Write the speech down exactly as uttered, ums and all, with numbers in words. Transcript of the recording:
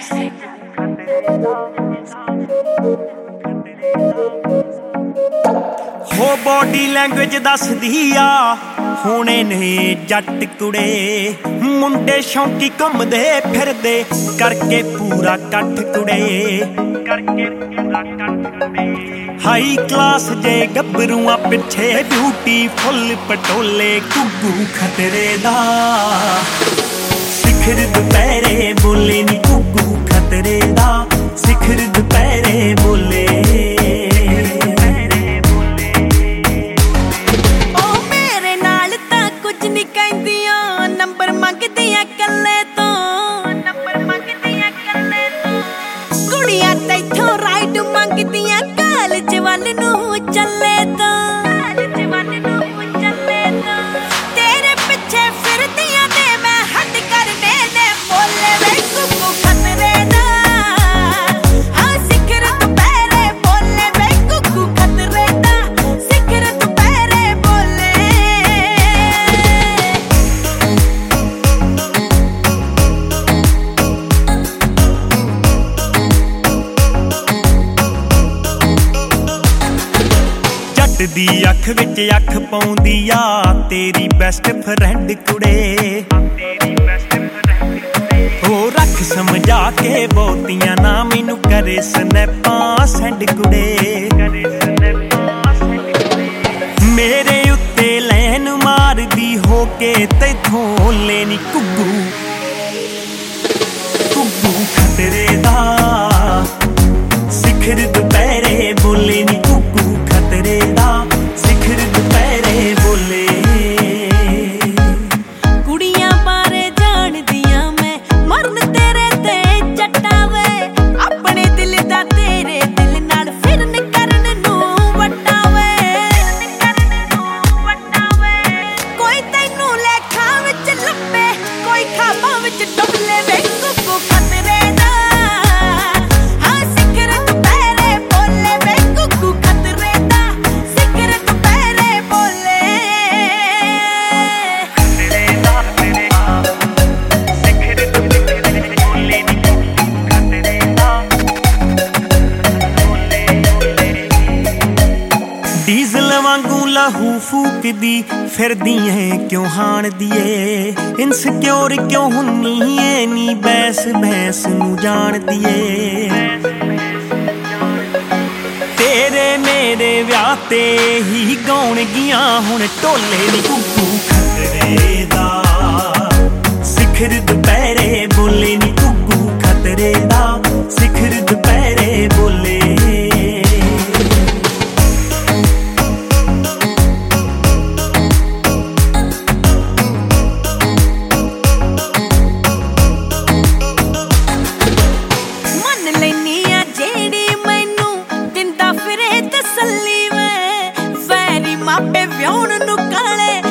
हो body language दसदी आ होने ने जट कुड़े मुंडे शौकी घुमदे फिरदे करके पूरा कट कुड़े करके पूरा कट कुड़े हाई क्लास जे गबरूआं पिछे ब्यूटी फुल पटोले घुग्गू खतरे दा सिखर दुपहरे बोले नी घुग्गू खतरे दा सिखर दुपहरे बोले दी अख विच अख पाउंदी आ तेरी बेस्ट फ्रेंड कुड़े हो रख समझा के बहुतियां ना मैनू करे स्नैपां सेंड कुड़े मेरे उत्ते लैन मारदी हो के तैथों लेनी घुग्गू घुग्गू खतरे दा सिखर दुपहरे बोले नी घुग्गू खतरे दा सिखर दुपहरे बोले कुड़ियां बारे जान दिया मैं मरन तेरे ते जटावे अपने दिल दा तेरे दिल नाल फिरन करन नू वटावे कोई तैनू लेखा विच लंबे कोई खाबा विच डुबले वे घुग्गू खतरे दा डीजल वांगू लाहू फूकदी फिरदी है क्यों हाण दिए इनसिक्योर क्यों हुन्नी है नी बैस भैंस नू जान दिए तेरे मेरे व्याह ते ही गाउण गियां हुण ढोले नी घुग्गू खतरे दा सिखर दुपहरे बोले नी घुग्गू खतरे दा सिखर दुपहरे बोले मापे व्याउण नू काले